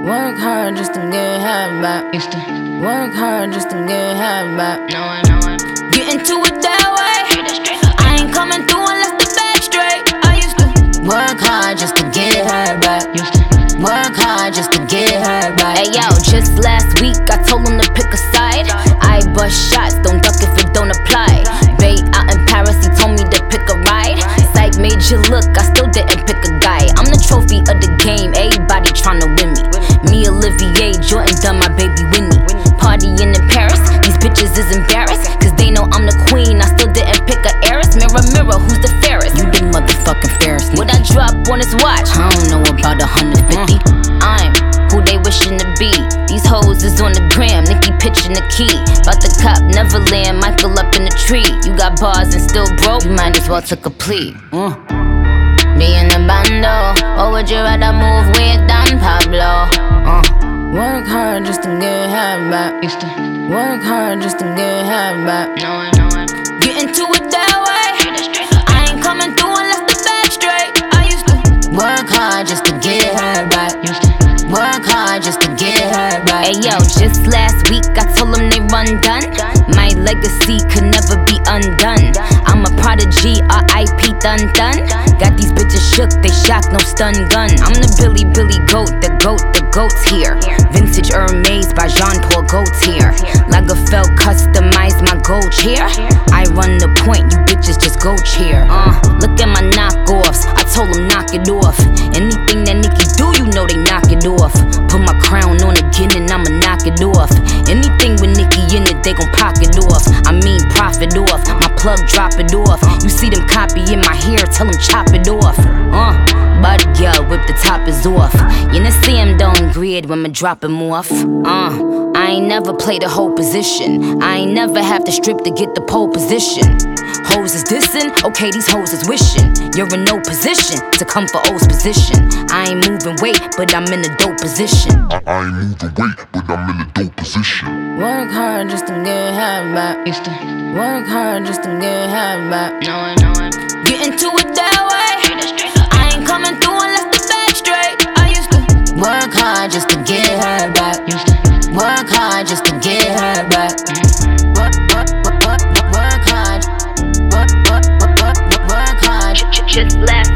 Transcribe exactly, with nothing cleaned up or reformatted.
Work hard just to get half back. Used to Work hard just to get half back. know I know I Get into it that way. I ain't coming through unless the bag straight. I used to work hard just to get her back. used to Work hard just to get her back. Hey yo, just last week I told him to pick a side. I bust shots, don't duck if it don't apply. Bay out in Paris, he told me to pick a ride. Psych made you look, I still didn't pick a guy. I'm the trophy of the game, everybody tryna win me. Me, Olivier, Jordan done, my baby Winnie. Partying in Paris, these bitches is embarrassed, cause they know I'm the queen, I still didn't pick a heiress. Mirror, mirror, who's the fairest? You the motherfucking fairest. What I drop on his watch? I don't know about a hundred fifty. I'm who they wishing to be. These hoes is on the gram, Nicki pitching the key. About the cop, Neverland, Michael up in the tree. You got bars and still broke, you might as well took a plea. uh. Be in the bando, or would you rather move with Don Pablo? uh. Work hard just to get half back. used to Work hard just to get half back. know I know I Get into it that way. I ain't coming through unless the bag straight. I used to work hard just to get her back. used to Work hard just to get her back. Hey yo, just last week I told them they run done. My legacy could never be undone. I'm a prodigy, R I P dun dun. Got these bitches shook, they shocked, no stun gun. I'm the Billy Billy goat, the goat, the goat's here. Vintage Hermes by Jean Paul Gaultier. Lagerfeld customized my gold chair. I run the point, you bitches just go cheer. Uh, look at my knockoffs, I told them knock it off. Anything that Nicki do, you know they knock it off. Put my crown on again and I'ma knock it off. Anything with Nicki in it, they gon' pocket off. I mean profit off, my plug drop it off. You see them copying my hair, tell them chop it off. Uh, body girl, whip the top is off. You know see him don't grid when me drop him off. Uh, I ain't never played a whole position. I ain't never have to strip to get the pole position. Hoes is dissing, okay these hoes is wishing. You're in no position to come for O's position. I ain't moving weight, but I'm in a dope position. I, I ain't moving weight, but I'm in a dope position. Work hard just to get half back. used to Work hard just to get half back. know I know I Get into it that way. I ain't coming through unless the bag straight. I used to work hard just to get her back. used to Work hard just to get her back. Work, work, work, work, work hard. Work, work, work, work, work hard. Just last